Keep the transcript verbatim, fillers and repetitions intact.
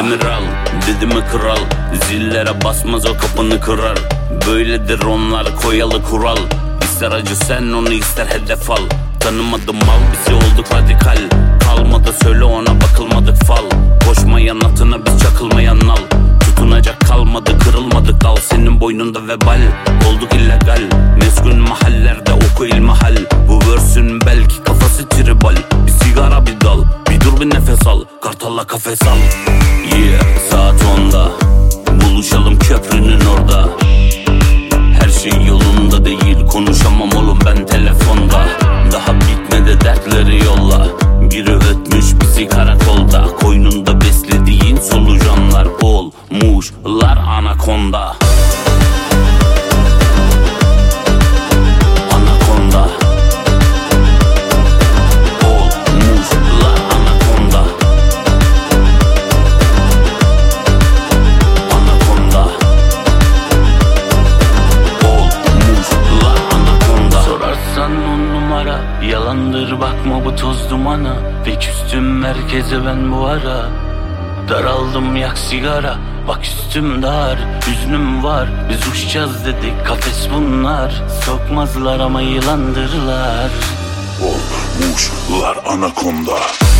Emir al dedi mi kral, zillere basmaz o kapını kırar. Böyledir onlar koyalı kural. İster acı sen onu ister hedef al. Tanımadım mal bizi olduk radikal. Kalmadı söyle ona bakılmadık fal. Koşmayan atına biz çakılmayan nal. Tutunacak kalmadı kırılmadık dal. Senin boynunda vebal olduk illegal. Meskun mahallerde oku ilmihal. Bu versin belki kafası tribal. Bir sigara bir dal, bir dur bir nefes al. Kartalla kafes al. Yeah saat onda, buluşalım köprünün orada. Her şey yolunda değil, konuşamam oğlum ben telefonda. Daha bitmedi dertleri yolla. Biri ötmüş bizi karakolda. Koynunda beslediğin solucanlar olmuşlar anakonda. Anakonda. Olmuşlar anakonda. Anakonda. Olmuşlar anakonda. Sorarsan on numara yalandır, bakma bu toz dumana. Ve küstüm merkeze ben bu ara. Daraldım yak sigara, bak üstüm dar, hüznüm var. Biz uçacağız dedik kafes bunlar. Sokmazlar ama yılandırlar. Olmuşlar anakonda.